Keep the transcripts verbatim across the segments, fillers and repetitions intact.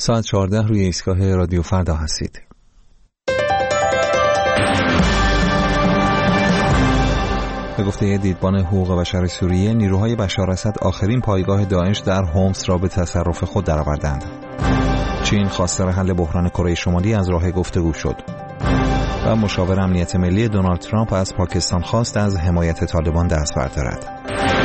ساعت چهارده روی ایستگاه رادیو فردا هستید. به گفته دیدبان حقوق بشر سوریه، نیروهای بشار اسد آخرین پایگاه داعش در هومس را به تصرف خود درآوردند. چین خواستار حل بحران کره شمالی از راه گفتگو شد. و مشاور امنیت ملی دونالد ترامپ از پاکستان خواست از حمایت طالبان دست بردارد.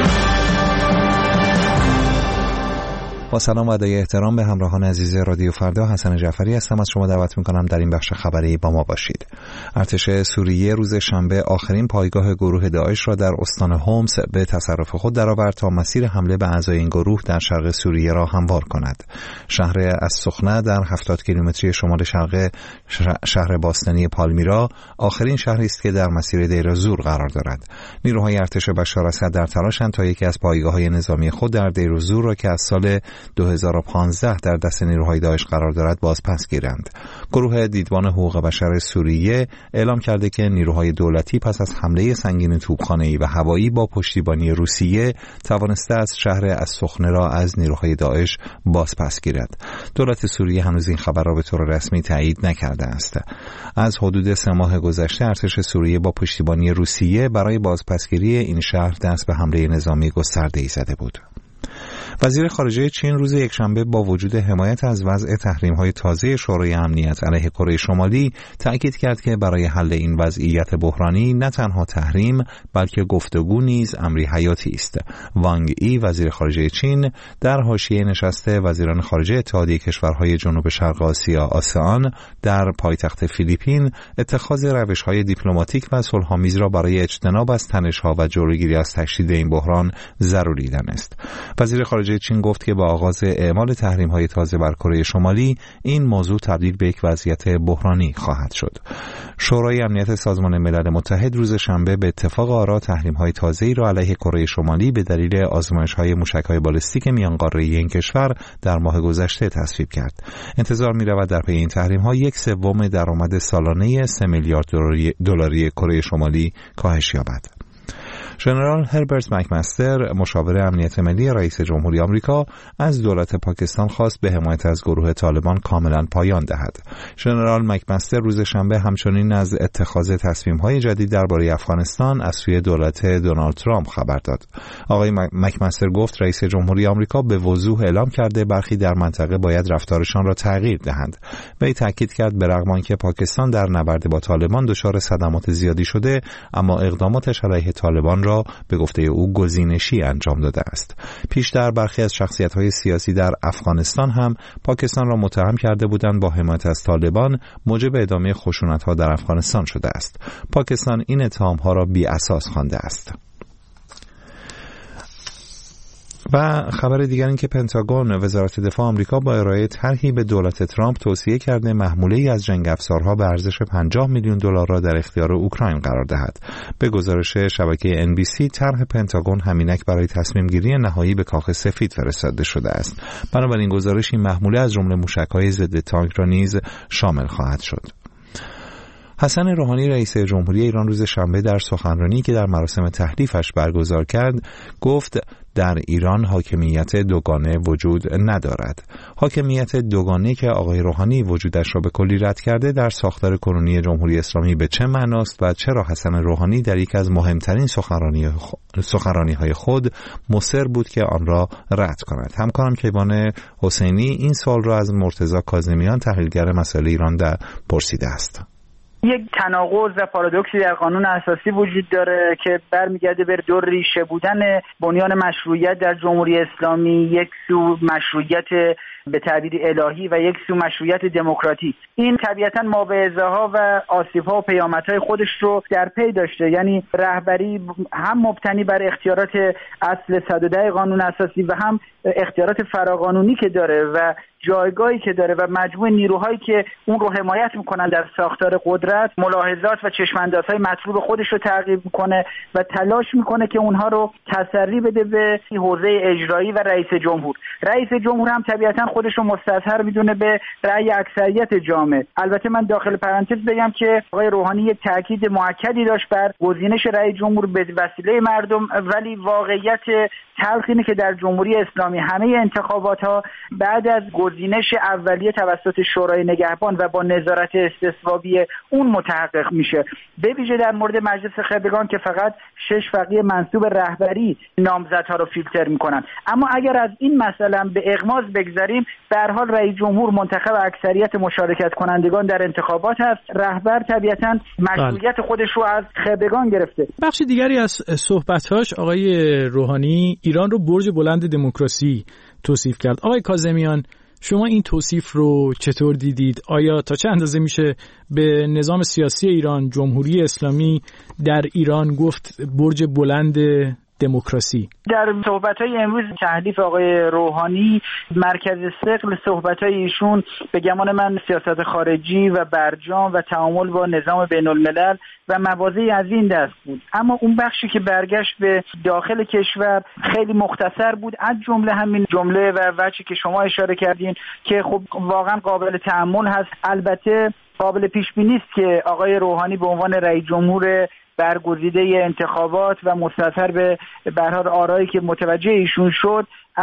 با سلام و ادای احترام به همراهان عزیز رادیو فردا، حسن جعفری هستم. از شما دعوت می‌کنم در این بخش خبری با ما باشید. ارتش سوریه روز شنبه آخرین پایگاه گروه داعش را در استان هومس به تصرف خود درآورد تا مسیر حمله به اعضای این گروه در شرق سوریه را هموار کند. شهر السخنه در هفتاد کیلومتری شمال شرق شهر باستانی پالمیرا آخرین شهری است که در مسیر دیر زور قرار دارد. نیروهای ارتش بشار اسد در تلاشند تا یکی از پایگاه‌های نظامی خود در دیر زور را که از سال دو هزار و پانزده در دست نیروهای داعش قرار دارد باز پس گیرند. گروه دیدبان حقوق بشر سوریه اعلام کرده که نیروهای دولتی پس از حمله سنگین توپخانه‌ای و هوایی با پشتیبانی روسیه توانسته از شهر السخنه را از نیروهای داعش باز پس گیرد. دولت سوریه هنوز این خبر را به طور رسمی تایید نکرده است. از حدود سه ماه گذشته ارتش سوریه با پشتیبانی روسیه برای بازپسگیری این شهر دست به حمله نظامی گسترده‌ای زده بود. وزیر خارجه چین روز یکشنبه با وجود حمایت از وضع تحریم‌های تازه شورای امنیت علیه کره شمالی تأکید کرد که برای حل این وضعیت بحرانی نه تنها تحریم بلکه گفتگو نیز امری حیاتی است. وانگ ای وزیر خارجه چین در حاشیه نشست وزیران خارجه اتحادیه کشورهای جنوب شرق آسیا آسئان در پایتخت فیلیپین اتخاذ روش‌های دیپلماتیک و صلح‌آمیز را برای اجتناب از تنش‌ها و جلوگیری از تشدید این بحران ضروری دانست. وزیر خارجه چین گفت که با آغاز اعمال تحریم‌های تازه بر کره شمالی این موضوع تبدیل به یک وضعیت بحرانی خواهد شد. شورای امنیت سازمان ملل متحد روز شنبه به اتفاق آرا تحریم‌های تازه‌ای را علیه کره شمالی به دلیل آزمایش‌های موشک‌های بالستیک میانقاره‌ای این کشور در ماه گذشته تصویب کرد. انتظار می‌رود در پی این تحریم‌ها یک سوم درآمد سالانه سه میلیارد دلاری دلاری کره شمالی کاهش یابد. ژنرال هربرت مکمستر مشاور امنیت ملی رئیس جمهوری آمریکا از دولت پاکستان خواست به حمایت از گروه طالبان کاملا پایان دهد. ژنرال مکمستر روز شنبه همچنین از اتخاذ تصمیم‌های جدید درباره افغانستان از سوی دولت دونالد ترامپ خبر داد. آقای مکمستر گفت رئیس جمهوری آمریکا به وضوح اعلام کرده برخی در منطقه باید رفتارشان را تغییر دهند. وی تاکید کرد به رغم آنکه پاکستان در نبرد با طالبان دچار صدمات زیادی شده، اما اقداماتش علیه طالبان را به گفته او گزینشی انجام داده است. پیشتر برخی از شخصیت‌های سیاسی در افغانستان هم پاکستان را متهم کرده بودند با حمایت از طالبان موجب ادامه خشونت‌ها در افغانستان شده است. پاکستان این اتهام‌ها را بی اساس خوانده است. و خبر دیگر این که پنتاگون وزارت دفاع آمریکا با ارائه طرحی به دولت ترامپ توصیه کرده محموله‌ای از جنگ افزارها به ارزش پنجاه میلیون دلار را در اختیار اوکراین قرار دهد. به گزارش شبکه ان بی سی طرح پنتاگون همینک برای تصمیم گیری نهایی به کاخ سفید فرستاده شده است. بنابراین گزارش این محموله از جمله موشک‌های ضد تانک را نیز شامل خواهد شد. حسن روحانی رئیس جمهوری ایران روز شنبه در سخنرانی که در مراسم تحلیفش برگزار کرد گفت در ایران حاکمیت دوگانه وجود ندارد. حاکمیت دوگانه که آقای روحانی وجودش را به کلی رد کرده در ساختار کنونی جمهوری اسلامی به چه معناست و چرا حسن روحانی در یک از مهمترین سخنرانی سخنرانی‌های خود مصر بود که آن را رد کند. همکارم کیوان حسینی این سوال را از مرتضی کاظمیان تحلیلگر مسائل ایران در پرسیده است. یک تناقض و پارادوکسی در قانون اساسی وجود داره که برمیگرده به دو ریشه بودن بنیان مشروعیت در جمهوری اسلامی، یک سو مشروعیت به تعبیر الهی و یک سو مشروعیت دموکراتیک. این طبیعتاً مابعض‌ها و آسیب‌ها و پیامدهای خودش رو در پی داشته، یعنی رهبری هم مبتنی بر اختیارات اصل صد و ده قانون اساسی و هم اختیارات فراقانونی که داره و جایگاهی که داره و مجموع نیروهایی که اون رو حمایت میکنن در ساختار قدرت، ملاحظات و چشم‌اندازهای مطلوب خودش رو تعقیب میکنه و تلاش میکنه که اونها رو تسری بده به حوزه اجرایی و رئیس جمهور. رئیس جمهور هم طبیعتاً خودش رو مستظهر میدونه به رأی اکثریت جامعه. البته من داخل پرانتز بگم که آقای روحانی یک تاکید موکدی داشت بر گزینش رئیس جمهور به وسیله مردم، ولی واقعیت تلخ اینه که در جمهوری اسلامی اسلامی همه انتخابات ها بعد از گزینش اولیه توسط شورای نگهبان و با نظارت استصوابی اون متحقق میشه، به ویژه در مورد مجلس خبرگان که فقط شش فقیه منصوب رهبری نامزدها رو فیلتر میکنن. اما اگر از این مسئله به اغماض بگذریم، به هر حال رئیس جمهور منتخب اکثریت مشارکت کنندگان در انتخابات هست. رهبر طبیعتاً مشروعیت خودش رو از خبرگان گرفته. بخش دیگری از صحبت‌هاش آقای روحانی ایران رو برج بلند دموکراسی توصیف کرد. آقای کاظمیان، شما این توصیف رو چطور دیدید؟ آیا تا چه اندازه میشه به نظام سیاسی ایران، جمهوری اسلامی در ایران گفت برج بلند دموکراسی؟ در صحبت‌های امروز تحلیف آقای روحانی مرکز ثقل صحبت‌های ایشون به گمان من سیاست خارجی و برجام و تعامل با نظام بین‌الملل و مواضعی از این دست بود. اما اون بخشی که برگشت به داخل کشور خیلی مختصر بود، از جمله همین جمله و وجهی که شما اشاره کردین که خب واقعا قابل تأمل هست. البته قابل پیش بینی است که آقای روحانی به عنوان رئیس جمهور برگزیده انتخابات و مستظهر به به هر حال آرایی که متوجه ایشون شد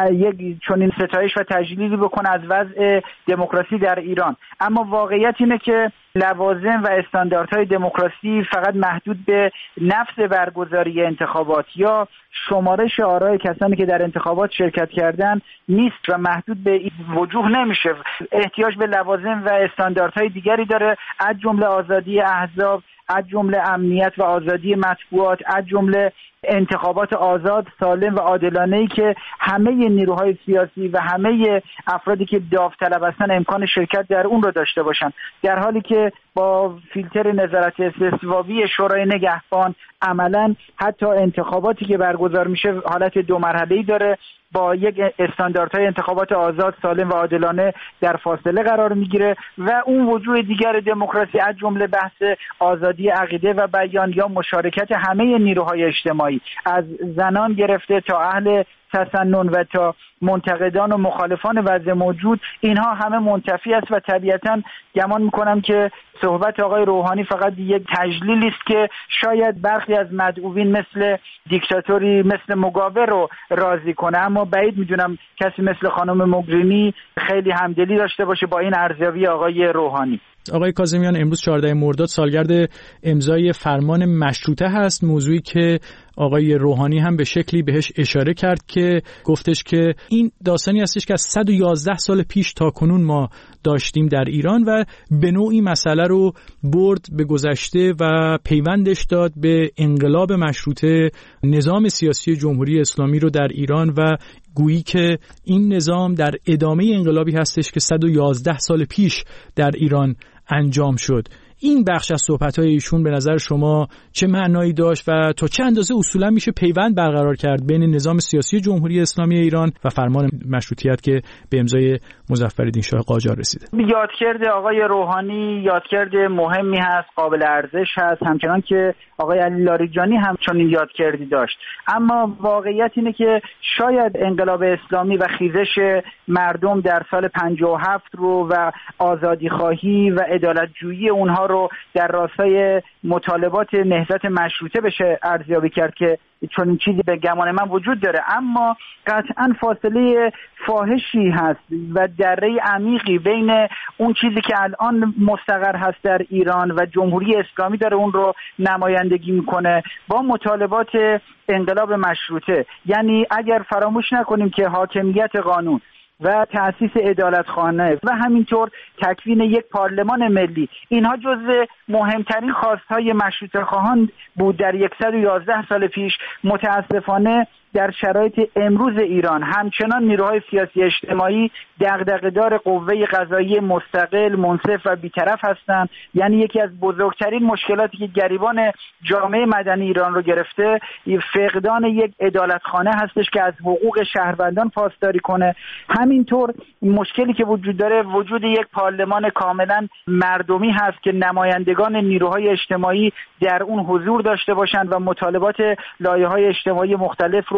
یک چنین ستایش و تجلیلی بکنه از وضع دموکراسی در ایران. اما واقعیت اینه که لوازم و استانداردهای دموکراسی فقط محدود به نفس برگزاری انتخابات یا شمارش آرای کسانی که در انتخابات شرکت کردن نیست و محدود به وجوه نمیشه. احتیاج به لوازم و استانداردهای دیگری داره، از جمله آزادی احزاب، از جمله امنیت و آزادی مطبوعات، از جمله انتخابات آزاد، سالم و عادلانه‌ای که همه نیروهای سیاسی و همه افرادی که داوطلب هستن امکان شرکت در اون رو داشته باشن، در حالی که با فیلتر نظارت استصوابی شورای نگهبان عملاً حتی انتخاباتی که برگزار میشه حالت دو مرحله‌ای داره، با یک استانداردهای انتخابات آزاد، سالم و عادلانه در فاصله قرار میگیره و اون وجوه دیگر دموکراسی از جمله بحث آزادی عقیده و بیان یا مشارکت همه نیروهای اجتماعی از زنان گرفته تا اهل تسنن و تا منتقدان و مخالفان وضع موجود، اینها همه منتفی است و طبیعتاً گمان میکنم که صحبت آقای روحانی فقط یک تجلیلی است که شاید برخی از مدعوین مثل دیکتاتوری مثل مگاوه رو راضی کنه، اما بعید میدونم کسی مثل خانم موگرینی خیلی همدلی داشته باشه با این ارزیابی آقای روحانی. آقای کاظمیان، امروز چهاردهم مرداد سالگرد امضای فرمان مشروطه هست، موضوعی که آقای روحانی هم به شکلی بهش اشاره کرد که گفتش که این داستانی هستش که از صد و یازده سال پیش تا کنون ما داشتیم در ایران و به نوعی مسئله رو برد به گذشته و پیوندش داد به انقلاب مشروطه، نظام سیاسی جمهوری اسلامی رو در ایران و گویی که این نظام در ادامه انقلابی هستش که صد و یازده سال پیش در ایران انجام شد. این بخش از صحبت‌های ایشون به نظر شما چه معنایی داشت و تا چه اندازه اصولا میشه پیوند برقرار کرد بین نظام سیاسی جمهوری اسلامی ایران و فرمان مشروطیت که به امضای مظفرالدین شاه قاجار رسیده؟ یادکرد آقای روحانی یادکرد مهمی هست، قابل ارزش هست، همچنان که آقای علی لاریجانی هم چنین یادکردی داشت. اما واقعیت اینه که شاید انقلاب اسلامی و خیزش مردم در سال پنجاه و هفت رو و آزادی خواهی و عدالت جویی اونها رو در راستای مطالبات نهضت مشروطه بشه ارزیابی کرد که چون این چیزی به گمان من وجود داره، اما قطعا فاصله فاحشی هست و دره عمیقی بین اون چیزی که الان مستقر هست در ایران و جمهوری اسلامی داره اون رو نمایندگی میکنه با مطالبات انقلاب مشروطه. یعنی اگر فراموش نکنیم که حاکمیت قانون و تأسیس عدالتخانه و همینطور تکوین یک پارلمان ملی، اینها جزو مهمترین خواستهای مشروطه خواهان بود در صد و یازده سال پیش. متاسفانه در شرایط امروز ایران همچنان نیروهای سیاسی اجتماعی دغدغه‌دار قوه قضاییه مستقل، منصف و بی‌طرف هستند. یعنی یکی از بزرگترین مشکلاتی که گریبان جامعه مدنی ایران رو گرفته فقدان یک عدالتخانه هستش که از حقوق شهروندان پاسداری کنه. همینطور مشکلی که وجود داره وجود یک پارلمان کاملا مردمی هست که نمایندگان نیروهای اجتماعی در اون حضور داشته باشند و مطالبات لایه‌های اجتماعی مختلف رو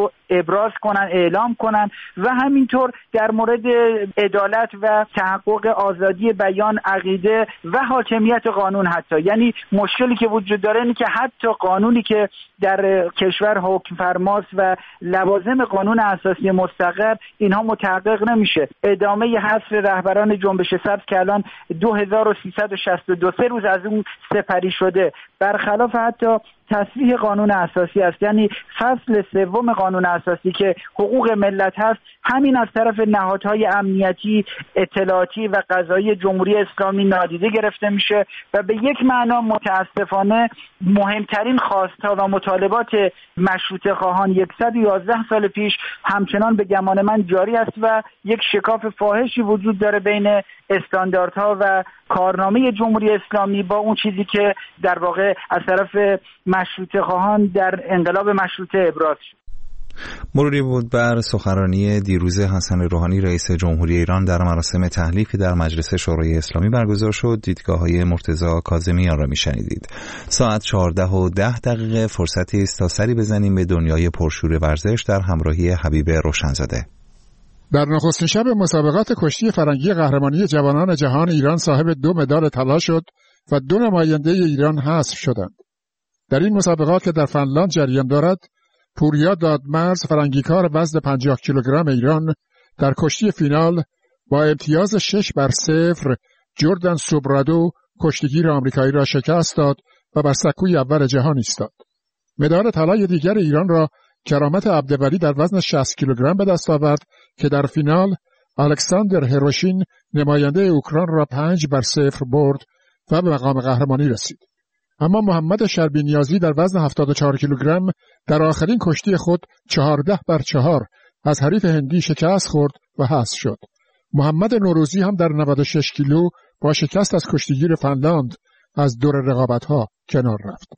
رو ابراز کنن، اعلام کنن و همینطور در مورد عدالت و تحقق آزادی بیان، عقیده و حاکمیت قانون. حتی یعنی مشکلی که وجود داره اینه که حتی قانونی که در کشور حکم فرماست و لوازم قانون اساسی مستقر اینها متحقق نمیشه. ادامه حذف رهبران جنبش سبز که الان دو هزار و سیصد و شصت و دو سه روز از اون سپری شده، برخلاف حتی تصریح قانون اساسی است. یعنی فصل سوم قانون اساسی که حقوق ملت هست، همین از طرف نهادهای امنیتی، اطلاعاتی و قضایی جمهوری اسلامی نادیده گرفته میشه و به یک معنا متاسفانه مهمترین خواستها و مطالبات مشروطه خواهان صد و یازده سال پیش همچنان به گمان من جاری است و یک شکاف فاحشی وجود داره بین استانداردها و کارنامه جمهوری اسلامی با اون چیزی که در واقع از طرف مشروطه خواهان در انقلاب مشروطه ابراز شد. مروری بود بر سخنرانی دیروز حسن روحانی رئیس جمهوری ایران در مراسم تحلیف که در مجلس شورای اسلامی برگزار شد. دیدگاه‌های مرتضی کاظمیان را می‌شنیدید. ساعت چهارده و ده دقیقه فرصتی است تا سری بزنیم به دنیای پرشور ورزش در همراهی حبیب روشنزاده. در نخستین شب مسابقات کشتی فرنگی قهرمانی جوانان جهان، ایران صاحب دو مدال طلا شد و دو نماینده ایران حذف شدند. در این مسابقات که در فنلاند جریان دارد، پوریا دادمرز فرنگیکار وزن پنجاه کیلوگرم ایران در کشتی فینال با امتیاز شش بر صفر جردن سوبرادو کشتیگیر آمریکایی را شکست داد و بر سکوی اول جهان ایستاد. مدال طلای دیگر ایران را کرامت عبدولی در وزن شصت کیلوگرم به دست آورد که در فینال الکساندر هروشین نماینده اوکراین را پنج بر صفر برد و به مقام قهرمانی رسید. اما محمد شربینیازی در وزن هفتاد و چهار کیلوگرم در آخرین کشتی خود چهارده بر چهار از حریف هندی شکست خورد و حذف شد. محمد نوروزی هم در نود و شش کیلو با شکست از کشتیگیر فنلاند از دور رقابت‌ها کنار رفت.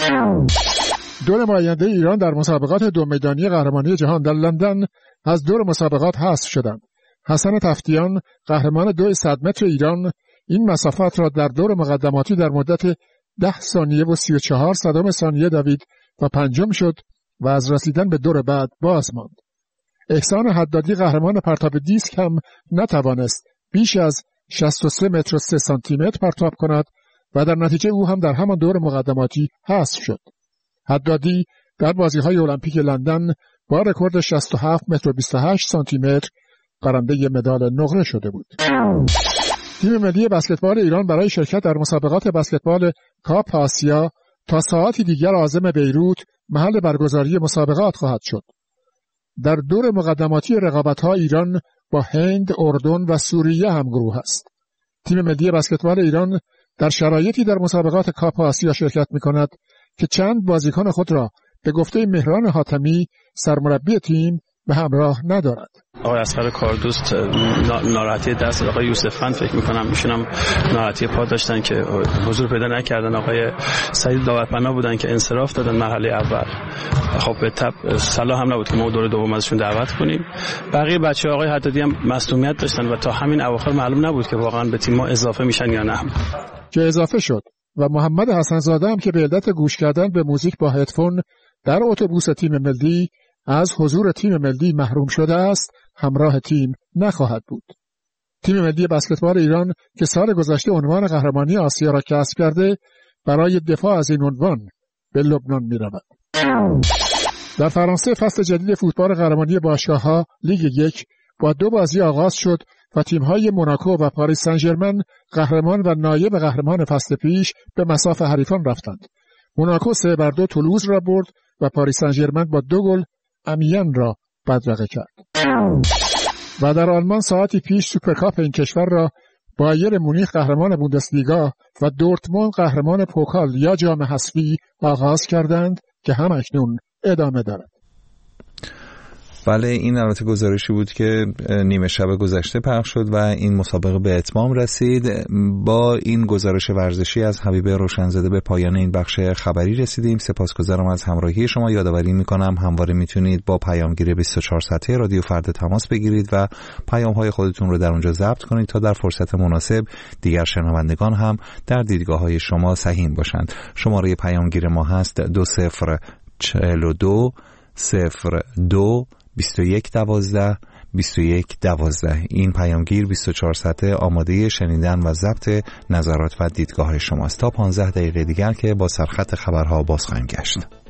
دو نماینده ایران در مسابقات دو میدانی قهرمانی جهان در لندن از دور مسابقات حذف شدند. حسن تفتیان قهرمان دو صد متر ایران این مسافت را در دور مقدماتی در مدت ده ثانیه و سی و چهار صدم ثانیه دوید و پنجم شد و از رسیدن به دور بعد باز ماند. احسان حدادی قهرمان پرتاب دیسک هم نتوانست بیش از شصت و سه متر و سه سانتی متر پرتاب کند و در نتیجه او هم در همان دور مقدماتی حذف شد. حدادی در بازی‌های المپیک لندن با رکورد شصت و هفت متر و بیست و هشت سانتی متر برنده مدال نقره شده بود. تیم ملی بسکتبال ایران برای شرکت در مسابقات بسکتبال کاپ آسیا تا ساعتی دیگر عازم بیروت محل برگزاری مسابقات خواهد شد. در دور مقدماتی رقابت‌ها ایران با هند، اردن و سوریه همگروه است. تیم ملی بسکتبال ایران در شرایطی در مسابقات کاپ آسیا شرکت می‌کند که چند بازیکن خود را به گفته مهران حاتمی سرمربی تیم به همراه ندارد. آقای اصغر کاردوست ناراحتی دست آقای یوسفند فکر میکنم ایشون هم ناراحتی پا داشتن که حضور پیدا نکردن. آقای سعید داورپنا بودن که انصراف دادن مرحله اول. خب به تبع صلاح هم نبود که ما دور دوم ازشون دعوت کنیم. بقیه بچه‌ها آقای حدادی هم مصدومیت داشتن و تا همین اواخر معلوم نبود که واقعا به تیم ما اضافه میشن یا نه. که اضافه شد و محمد حسن‌زاده هم که به علت گوش کردن به موزیک با هدفون در اتوبوس تیم ملی از حضور تیم ملی محروم شده است، همراه تیم نخواهد بود. تیم ملی بسکتبال ایران که سال گذشته عنوان قهرمانی آسیا را کسب کرده، برای دفاع از این عنوان به لبنان می رود. در فرانسه فصل جدید فوتبال قهرمانی باشگاه‌ها لیگ یک با دو بازی آغاز شد و تیم‌های موناکو و پاریس سن ژرمن قهرمان و نایب قهرمان فصل پیش به مصاف حریفان رفتند. موناکو سه بر دو تولوز را برد و پاریس سن ژرمن با دو گل امیان را بدرقه کرد. و در آلمان ساعتی پیش سوپرکاپ این کشور را بایر مونیخ قهرمان بوندسلیگا و دورتموند قهرمان پوکال یا جام حذفی آغاز کردند که هم اکنون ادامه دارد. بله، این البته گزارشی بود که نیمه شب گذشته پخش شد و این مسابقه به اتمام رسید. با این گزارش ورزشی از حبیب روشنزاده به پایان این بخش خبری رسیدیم. سپاسگزارم از همراهی شما. یادآوری میکنم همواره میتونید با پیامگیر بیست و چهار ساعته رادیو فردا تماس بگیرید و پیام‌های خودتون رو در اونجا ضبط کنید تا در فرصت مناسب دیگر شنوندگان هم در دیدگاه‌های شما سهیم باشند. شماره پیامگیر ما هست دو صفر چهل و دو صفر دو بیست و یک دوازده بیست و یک دوازده. این پیامگیر بیست و چهار ساعته آماده شنیدن و ضبط نظرات و دیدگاه شماست. تا پانزده دقیقه دیگر که با سرخط خبرها باز خواهیم گشت.